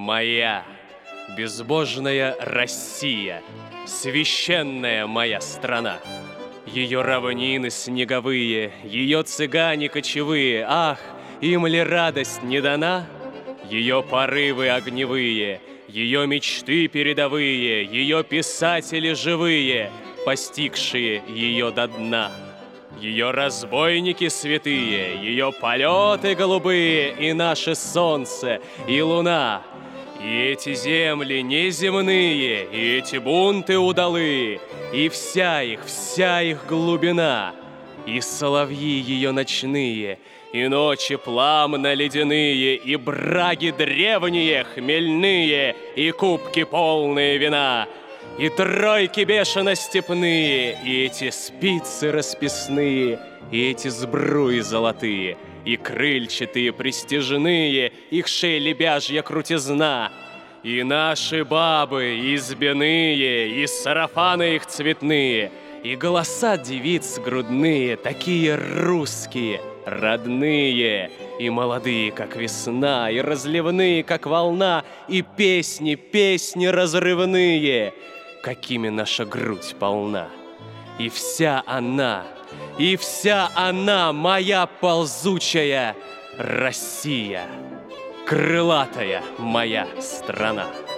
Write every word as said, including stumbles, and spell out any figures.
моя, безбожная Россия, священная моя страна. Ее равнины снеговые, ее цыгане кочевые, ах, им ли радость не дана? Ее порывы огневые, ее мечты передовые, ее писатели живые, постигшие ее до дна. Ее разбойники святые, ее полеты голубые, и наше солнце, и луна. И эти земли неземные, и эти бунты удалые, и вся их, вся их глубина, и соловьи ее ночные, и ночи пламенно-ледяные, и браги древние, хмельные, и кубки полные вина, и тройки бешено-степные, и эти спицы расписные, и эти сбруи золотые, и крыльчатые пристяжные, их шеи лебяжья крутизна, и наши бабы избяные, и сарафаны их цветные, и голоса девиц грудные, такие русские, родные, и молодые, как весна, и разливные, как волна, и песни, песни разрывные, какими наша грудь полна. И вся она, и вся она моя ползучая Россия, крылатая моя страна.